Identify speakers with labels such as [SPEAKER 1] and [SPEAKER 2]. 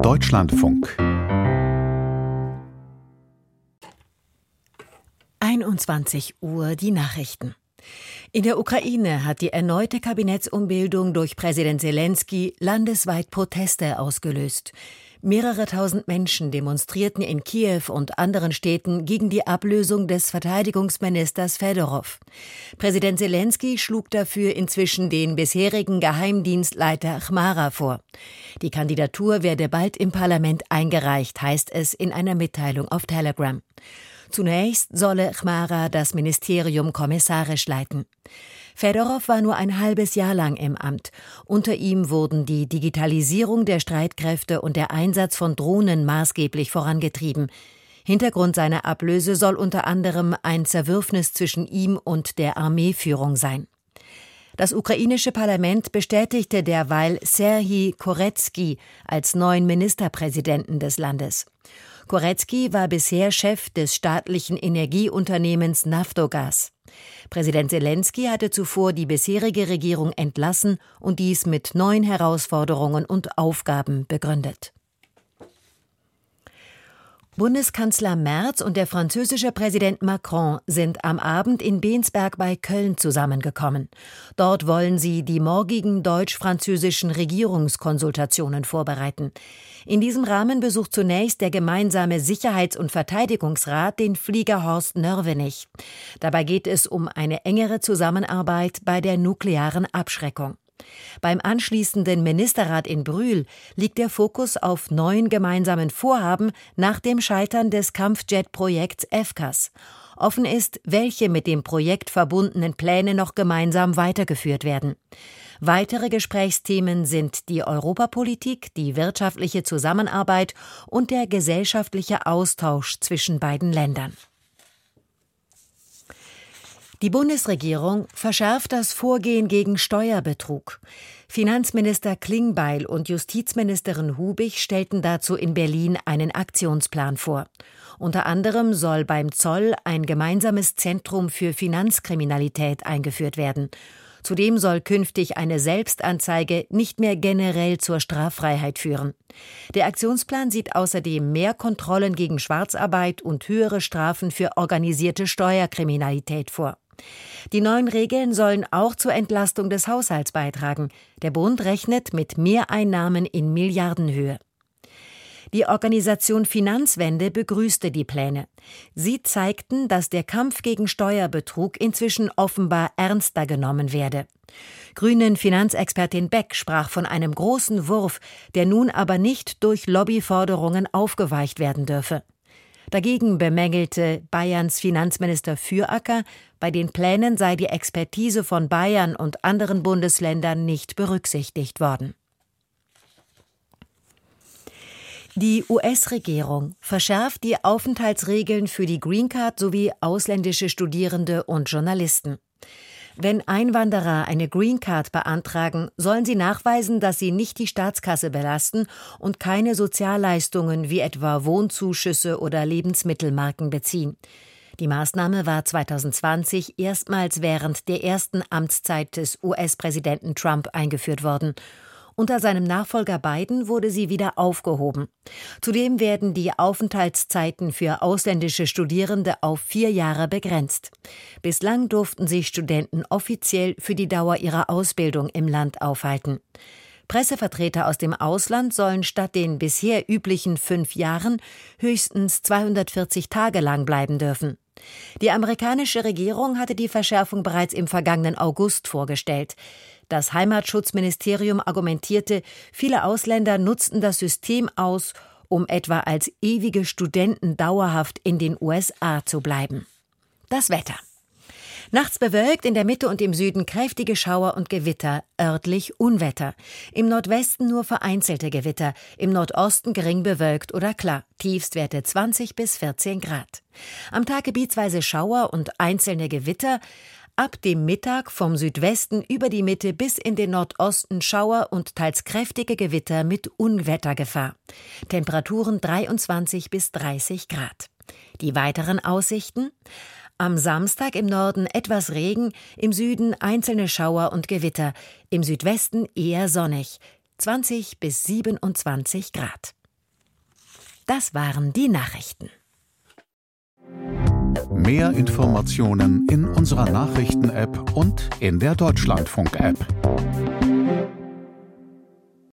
[SPEAKER 1] Deutschlandfunk
[SPEAKER 2] 21 Uhr die Nachrichten. In der Ukraine hat die erneute Kabinettsumbildung durch Präsident Selenskyj landesweit Proteste ausgelöst. Mehrere tausend Menschen demonstrierten in Kiew und anderen Städten gegen die Ablösung des Verteidigungsministers Fedorow. Präsident Selenskyj schlug dafür inzwischen den bisherigen Geheimdienstleiter Chmara vor. Die Kandidatur werde bald im Parlament eingereicht, heißt es in einer Mitteilung auf Telegram. Zunächst solle Chmara das Ministerium kommissarisch leiten. Fedorow war nur ein halbes Jahr lang im Amt. Unter ihm wurden die Digitalisierung der Streitkräfte und der Einsatz von Drohnen maßgeblich vorangetrieben. Hintergrund seiner Ablöse soll unter anderem ein Zerwürfnis zwischen ihm und der Armeeführung sein. Das ukrainische Parlament bestätigte derweil Serhij Koretskij als neuen Ministerpräsidenten des Landes. Koretskij war bisher Chef des staatlichen Energieunternehmens Naftogaz. Präsident Selenskyj hatte zuvor die bisherige Regierung entlassen und dies mit neuen Herausforderungen und Aufgaben begründet. Bundeskanzler Merz und der französische Präsident Macron sind am Abend in Bensberg bei Köln zusammengekommen. Dort wollen sie die morgigen deutsch-französischen Regierungskonsultationen vorbereiten. In diesem Rahmen besucht zunächst der gemeinsame Sicherheits- und Verteidigungsrat den Flieger Horst Nörvenich. Dabei geht es um eine engere Zusammenarbeit bei der nuklearen Abschreckung. Beim anschließenden Ministerrat in Brühl liegt der Fokus auf neuen gemeinsamen Vorhaben nach dem Scheitern des Kampfjet-Projekts FCAS. Offen ist, welche mit dem Projekt verbundenen Pläne noch gemeinsam weitergeführt werden. Weitere Gesprächsthemen sind die Europapolitik, die wirtschaftliche Zusammenarbeit und der gesellschaftliche Austausch zwischen beiden Ländern. Die Bundesregierung verschärft das Vorgehen gegen Steuerbetrug. Finanzminister Klingbeil und Justizministerin Hubig stellten dazu in Berlin einen Aktionsplan vor. Unter anderem soll beim Zoll ein gemeinsames Zentrum für Finanzkriminalität eingeführt werden. Zudem soll künftig eine Selbstanzeige nicht mehr generell zur Straffreiheit führen. Der Aktionsplan sieht außerdem mehr Kontrollen gegen Schwarzarbeit und höhere Strafen für organisierte Steuerkriminalität vor. Die neuen Regeln sollen auch zur Entlastung des Haushalts beitragen. Der Bund rechnet mit Mehreinnahmen in Milliardenhöhe. Die Organisation Finanzwende begrüßte die Pläne. Sie zeigten, dass der Kampf gegen Steuerbetrug inzwischen offenbar ernster genommen werde. Grünen Finanzexpertin Beck sprach von einem großen Wurf, der nun aber nicht durch Lobbyforderungen aufgeweicht werden dürfe. Dagegen bemängelte Bayerns Finanzminister Füracker, bei den Plänen sei die Expertise von Bayern und anderen Bundesländern nicht berücksichtigt worden. Die US-Regierung verschärft die Aufenthaltsregeln für die Green Card sowie ausländische Studierende und Journalisten. Wenn Einwanderer eine Green Card beantragen, sollen sie nachweisen, dass sie nicht die Staatskasse belasten und keine Sozialleistungen wie etwa Wohnzuschüsse oder Lebensmittelmarken beziehen. Die Maßnahme war 2020 erstmals während der ersten Amtszeit des US-Präsidenten Trump eingeführt worden. Unter seinem Nachfolger Biden wurde sie wieder aufgehoben. Zudem werden die Aufenthaltszeiten für ausländische Studierende auf 4 Jahre begrenzt. Bislang durften sich Studenten offiziell für die Dauer ihrer Ausbildung im Land aufhalten. Pressevertreter aus dem Ausland sollen statt den bisher üblichen 5 Jahren höchstens 240 Tage lang bleiben dürfen. Die amerikanische Regierung hatte die Verschärfung bereits im vergangenen August vorgestellt. Das Heimatschutzministerium argumentierte, viele Ausländer nutzten das System aus, um etwa als ewige Studenten dauerhaft in den USA zu bleiben. Das Wetter. Nachts bewölkt, in der Mitte und im Süden kräftige Schauer und Gewitter, örtlich Unwetter. Im Nordwesten nur vereinzelte Gewitter, im Nordosten gering bewölkt oder klar, Tiefstwerte 20 bis 14 Grad. Am Tag gebietsweise Schauer und einzelne Gewitter, ab dem Mittag vom Südwesten über die Mitte bis in den Nordosten Schauer und teils kräftige Gewitter mit Unwettergefahr. Temperaturen 23 bis 30 Grad. Die weiteren Aussichten: Am Samstag im Norden etwas Regen, im Süden einzelne Schauer und Gewitter, im Südwesten eher sonnig, 20 bis 27 Grad. Das waren die Nachrichten.
[SPEAKER 1] Mehr Informationen in unserer Nachrichten-App und in der Deutschlandfunk-App.